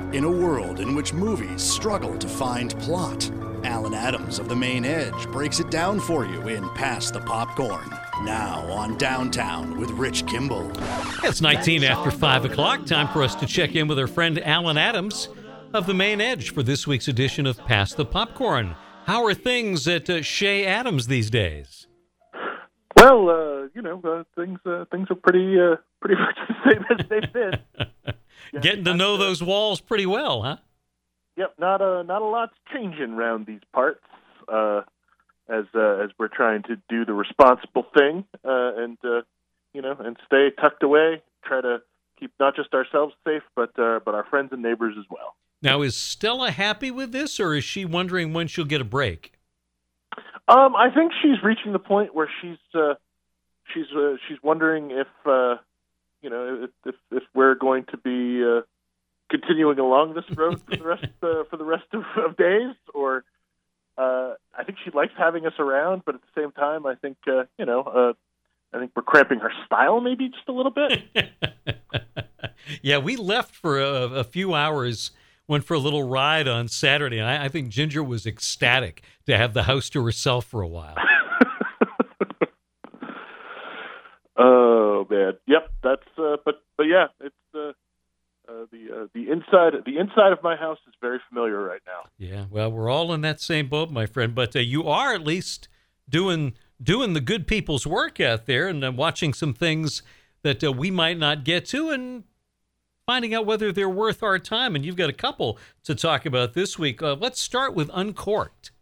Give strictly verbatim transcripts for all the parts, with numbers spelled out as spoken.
In a world in which movies struggle to find plot, Alan Adams of The Main Edge breaks it down for you in Pass the Popcorn. Now on Downtown with Rich Kimball. It's nineteen after five o'clock. Time for us to check in with our friend Alan Adams of The Main Edge for this week's edition of Pass the Popcorn. How are things at uh, Chez Adams these days? Well, uh, you know, uh, things uh, things are pretty uh, pretty much the same as they've been. Yeah, Getting to know uh, those walls pretty well, huh? Yep, not a not a lot's changing around these parts. Uh, as uh, as we're trying to do the responsible thing uh, and uh, you know and stay tucked away, try to keep not just ourselves safe, but uh, but our friends and neighbors as well. Now, is Stella happy with this, or is she wondering when she'll get a break? Um, I think she's reaching the point where she's uh, she's uh, she's wondering if uh, you know if, if if we're going to be uh, continuing along this road for the rest uh, for the rest of, of days, or uh, I think she likes having us around, but at the same time, I think uh, you know uh, I think we're cramping her style maybe just a little bit. Yeah, we left for a, a few hours. Went for a little ride on Saturday, and I, I think Ginger was ecstatic to have the house to herself for a while. Oh man, yep. That's uh, but but yeah, it's uh, uh, the uh, the inside the inside of my house is very familiar right now. Yeah, well, we're all in that same boat, my friend. But uh, you are at least doing doing the good people's work out there, and uh, watching some things that uh, we might not get to, and finding out whether they're worth our time. And you've got a couple to talk about this week. Uh, let's start with Uncorked.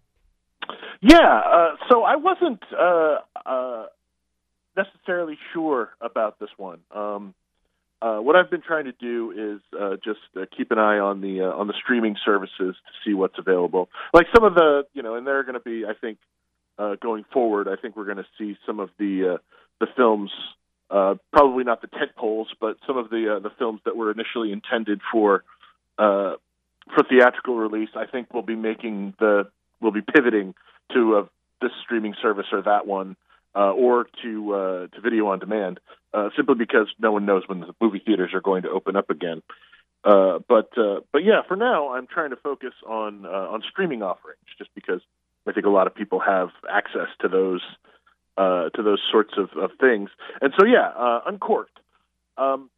Yeah, uh, so I wasn't uh, uh, necessarily sure about this one. Um, uh, what I've been trying to do is uh, just uh, keep an eye on the uh, on the streaming services to see what's available. Like some of the, you know, and they're going to be, I think, uh, going forward, I think we're going to see some of the uh, the films. Uh, probably not the tent poles, but some of the uh, the films that were initially intended for uh, for theatrical release, I think we'll be making the we'll be pivoting to uh, this streaming service or that one, uh, or to uh, to video on demand, uh, simply because no one knows when the movie theaters are going to open up again. Uh, but uh, but yeah, for now, I'm trying to focus on uh, on streaming offerings, just because I think a lot of people have access to those. Uh, to those sorts of, of things. And so, yeah, uh, Uncorked. Um,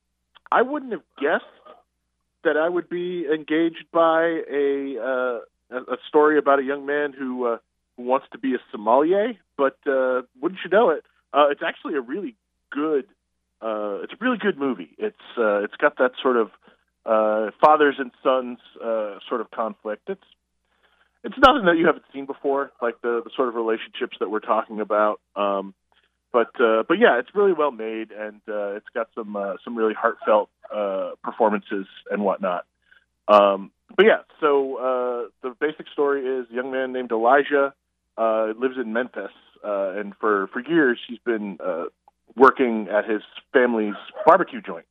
I wouldn't have guessed that I would be engaged by a uh, a story about a young man who, uh, who wants to be a sommelier, but uh, wouldn't you know it, uh, it's actually a really good uh, it's a really good movie. It's uh, it's got that sort of uh, fathers and sons uh, sort of conflict. It's It's nothing that you haven't seen before, like the, the sort of relationships that we're talking about. Um, but uh, but yeah, it's really well made, and uh, it's got some uh, some really heartfelt uh, performances and whatnot. Um, but yeah, so uh, the basic story is a young man named Elijah uh, lives in Memphis, uh, and for, for years he's been uh, working at his family's barbecue joint.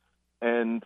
And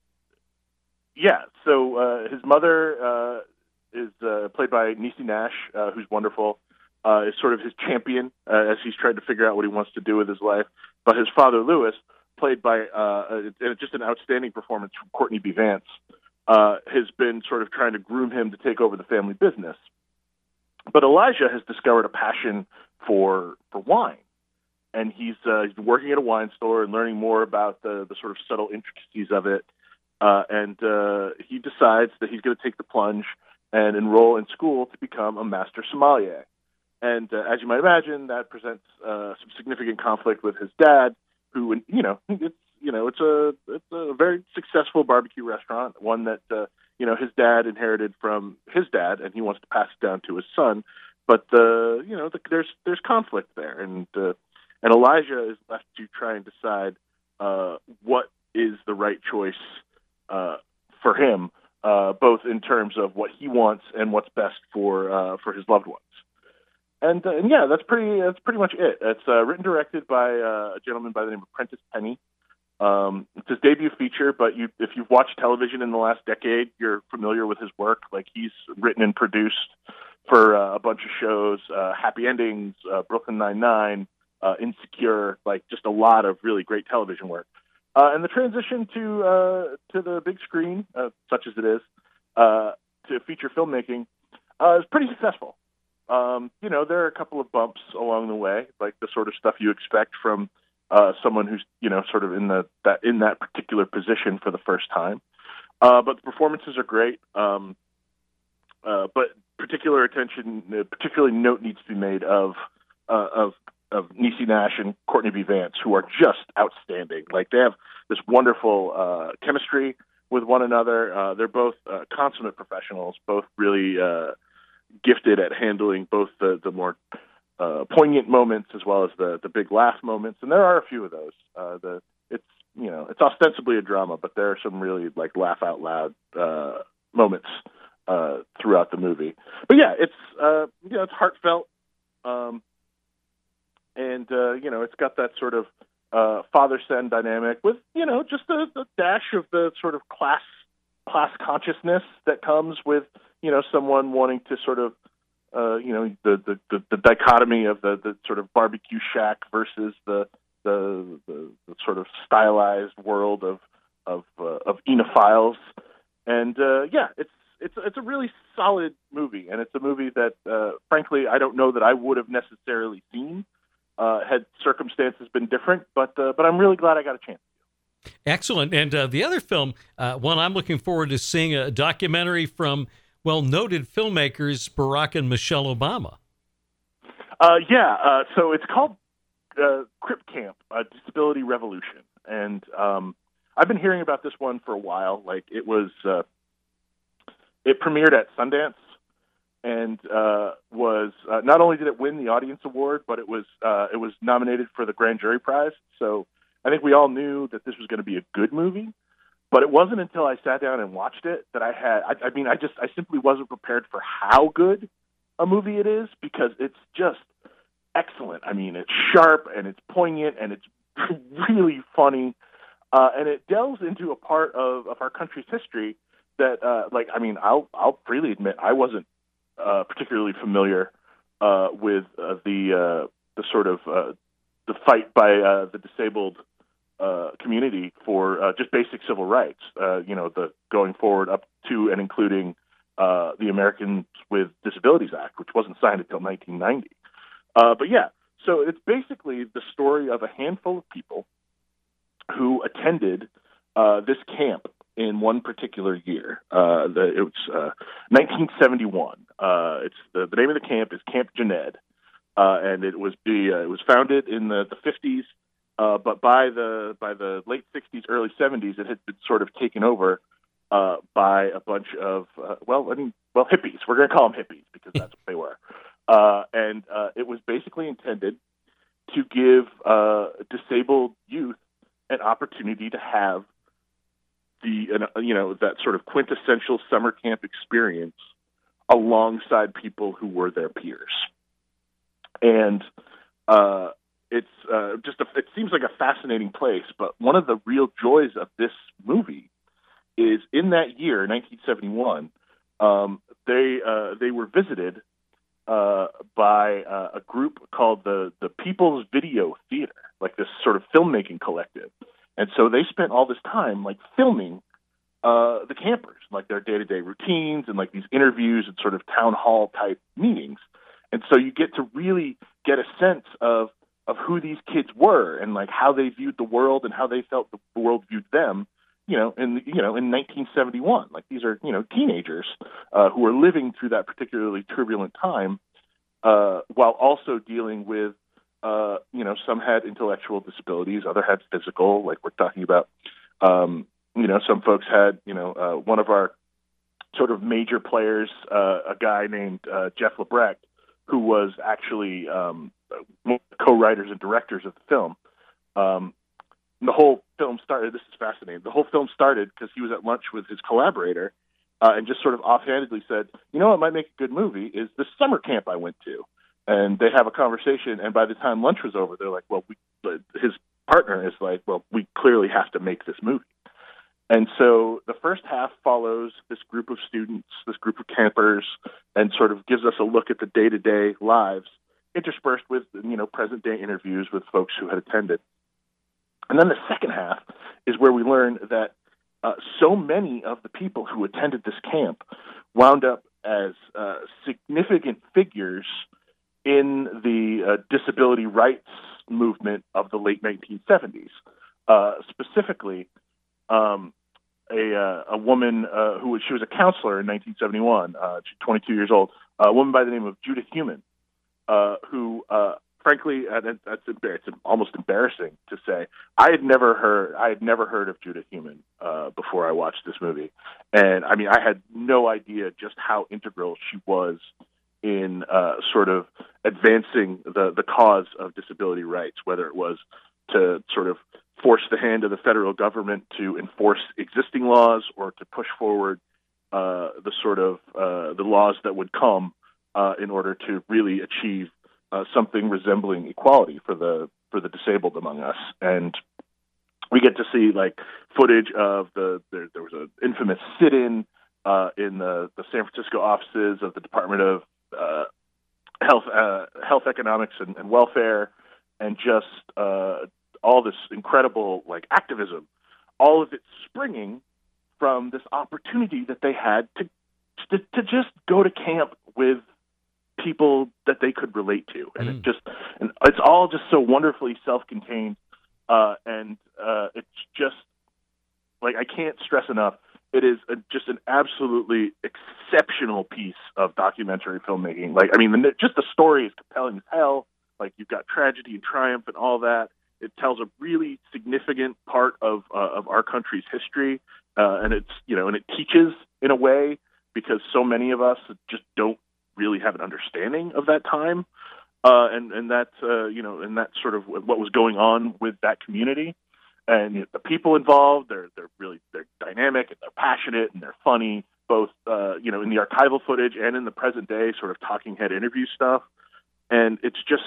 yeah, so uh, his mother. Uh, is uh, played by Niecy Nash, uh, who's wonderful, uh, is sort of his champion uh, as he's trying to figure out what he wants to do with his life. But his father, Lewis, played by uh, uh, just an outstanding performance from Courtney B. Vance, uh, has been sort of trying to groom him to take over the family business. But Elijah has discovered a passion for for wine, and he's, uh, he's been working at a wine store and learning more about the, the sort of subtle intricacies of it. Uh, and uh, he decides that he's going to take the plunge and enroll in school to become a master sommelier. And uh, as you might imagine, that presents uh, some significant conflict with his dad, who, you know, it's you know it's a it's a very successful barbecue restaurant, one that uh, you know his dad inherited from his dad, and he wants to pass it down to his son. But uh, you know, the, there's there's conflict there, and uh, and Elijah is left to try and decide uh, what is the right choice uh, for him. Uh, both in terms of what he wants and what's best for uh, for his loved ones, and, uh, and yeah, that's pretty that's pretty much it. It's uh, written and directed by uh, a gentleman by the name of Prentice Penny. Um, it's his debut feature, but you, if you've watched television in the last decade, you're familiar with his work. Like he's written and produced for uh, a bunch of shows, uh, Happy Endings, uh, Brooklyn Nine-Nine, uh, Insecure, like just a lot of really great television work. Uh, and the transition to uh, to the big screen, uh, such as it is, uh, to feature filmmaking, uh, is pretty successful. Um, you know, there are a couple of bumps along the way, like the sort of stuff you expect from uh, someone who's, you know, sort of in the that in that particular position for the first time. Uh, but the performances are great. Um, uh, but particular attention, uh, particularly note needs to be made of uh, of of Niecy Nash and Courtney B. Vance, who are just outstanding. Like, they have this wonderful uh, chemistry with one another. Uh, they're both uh, consummate professionals, both really uh, gifted at handling both the, the more uh, poignant moments as well as the, the big laugh moments. And there are a few of those. Uh, the it's you know it's ostensibly a drama, but there are some really like laugh out loud uh, moments uh, throughout the movie. But yeah, it's uh, you know it's heartfelt. Um, And, uh, you know, it's got that sort of uh, father-son dynamic with, you know, just a, a dash of the sort of class class consciousness that comes with, you know, someone wanting to sort of, uh, you know, the, the, the, the dichotomy of the, the sort of barbecue shack versus the the, the, the sort of stylized world of of, uh, of enophiles. And, uh, yeah, it's it's it's a really solid movie, and it's a movie that, uh, frankly, I don't know that I would have necessarily seen Uh, had circumstances been different, but uh, but I'm really glad I got a chance. Excellent. And uh, the other film, uh, one I'm looking forward to seeing, a documentary from, well, noted filmmakers Barack and Michelle Obama. Uh, yeah, uh, so it's called uh, Crip Camp, a Disability Revolution. And um, I've been hearing about this one for a while. Like, it was, uh, it premiered at Sundance. And uh, was uh, not only did it win the Audience Award, but it was uh, it was nominated for the Grand Jury Prize. So I think we all knew that this was going to be a good movie. But it wasn't until I sat down and watched it that I had. I, I mean, I just I simply wasn't prepared for how good a movie it is, because it's just excellent. I mean, it's sharp and it's poignant and it's really funny, uh, and it delves into a part of, of our country's history that, uh, like, I mean, I'll I'll freely admit I wasn't Uh, particularly familiar uh, with uh, the uh, the sort of uh, the fight by uh, the disabled uh, community for uh, just basic civil rights. Uh, you know, the going forward up to and including uh, the Americans with Disabilities Act, which wasn't signed until nineteen ninety. Uh, but yeah, so it's basically the story of a handful of people who attended uh, this camp in one particular year. Uh, the, it was uh, nineteen seventy-one. Uh, it's the, the name of the camp is Camp Jened, uh, and it was the uh, it was founded in the, the fifties, uh, but by the by the late sixties, early seventies, it had been sort of taken over uh, by a bunch of uh, well, I mean, well, hippies. We're going to call them hippies because that's what they were, uh, and uh, it was basically intended to give uh, disabled youth an opportunity to have the you know that sort of quintessential summer camp experience alongside people who were their peers. And uh, it's uh, just a, it seems like a fascinating place, but one of the real joys of this movie is in that year, nineteen seventy-one, um, they uh, they were visited uh, by uh, a group called the the People's Video Theater, like this sort of filmmaking collective. And so they spent all this time like filming uh, the campers, like their day-to-day routines and like these interviews and sort of town hall type meetings. And so you get to really get a sense of of who these kids were and like how they viewed the world and how they felt the world viewed them, you know, in you know in nineteen seventy-one. Like, these are you know teenagers uh, who are living through that particularly turbulent time, uh, while also dealing with uh, you know some had intellectual disabilities, other had physical, like we're talking about. Um, You know, some folks had, you know, uh, one of our sort of major players, uh, a guy named uh, Jeff Lebrecht, who was actually um, one of the co-writers and directors of the film. Um, the whole film started, this is fascinating, the whole film started because he was at lunch with his collaborator uh, and just sort of offhandedly said, you know what might make a good movie is this summer camp I went to. And they have a conversation, and by the time lunch was over, they're like, well, we, his partner is like, well, we clearly have to make this movie. And so the first half follows this group of students, this group of campers, and sort of gives us a look at the day-to-day lives, interspersed with, you know, present-day interviews with folks who had attended. And then the second half is where we learn that uh, so many of the people who attended this camp wound up as uh, significant figures in the uh, disability rights movement of the late nineteen seventies. Uh, specifically, um, a, uh, a woman uh, who was, she was a counselor in nineteen seventy-one, uh, she's twenty-two years old, a woman by the name of Judith Heumann, uh, who, uh, frankly, and that's it's almost embarrassing to say, I had never heard, I had never heard of Judith Heumann uh, before I watched this movie, and I mean, I had no idea just how integral she was in uh, sort of advancing the the cause of disability rights, whether it was to sort of force the hand of the federal government to enforce existing laws or to push forward uh, the sort of uh, the laws that would come uh, in order to really achieve uh, something resembling equality for the for the disabled among us. And we get to see like footage of the there, there was an infamous sit-in uh, in the, the San Francisco offices of the Department of uh, Health, uh, Health Economics and, and Welfare, and just uh, all this incredible like activism, all of it springing from this opportunity that they had to, to to just go to camp with people that they could relate to, and mm. it just and it's all just so wonderfully self-contained, uh, and uh, it's just like I can't stress enough. It is a, just an absolutely exceptional piece of documentary filmmaking. Like I mean, the, just the story is compelling as hell. Like you've got tragedy and triumph and all that. It tells a really significant part of uh, of our country's history, uh, and it's you know, and it teaches in a way because so many of us just don't really have an understanding of that time, uh, and and that uh, you know, and that sort of what was going on with that community, and you know, the people involved. They're they're really they're dynamic and they're passionate and they're funny, both uh, you know, in the archival footage and in the present day sort of talking head interview stuff, and it's just.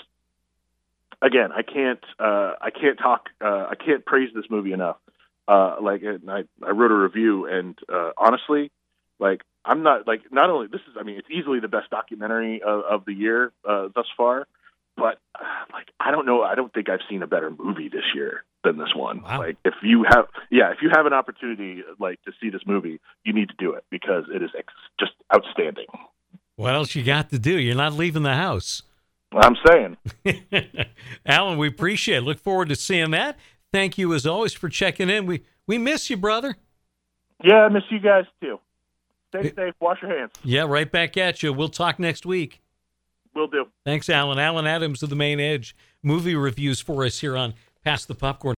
Again, I can't. Uh, I can't talk. Uh, I can't praise this movie enough. Uh, like, and I, I wrote a review, and uh, honestly, like, I'm not like. Not only this is. I mean, it's easily the best documentary of, of the year uh, thus far. But uh, like, I don't know. I don't think I've seen a better movie this year than this one. Wow. Like, if you have, yeah, if you have an opportunity, like, to see this movie, you need to do it because it is ex- just outstanding. What else you got to do? You're not leaving the house. I'm saying. Alan, we appreciate it. Look forward to seeing that. Thank you, as always, for checking in. We we miss you, brother. Yeah, I miss you guys, too. Stay safe. Wash your hands. Yeah, right back at you. We'll talk next week. Will do. Thanks, Alan. Alan Adams of The Main Edge. Movie reviews for us here on Pass the Popcorn.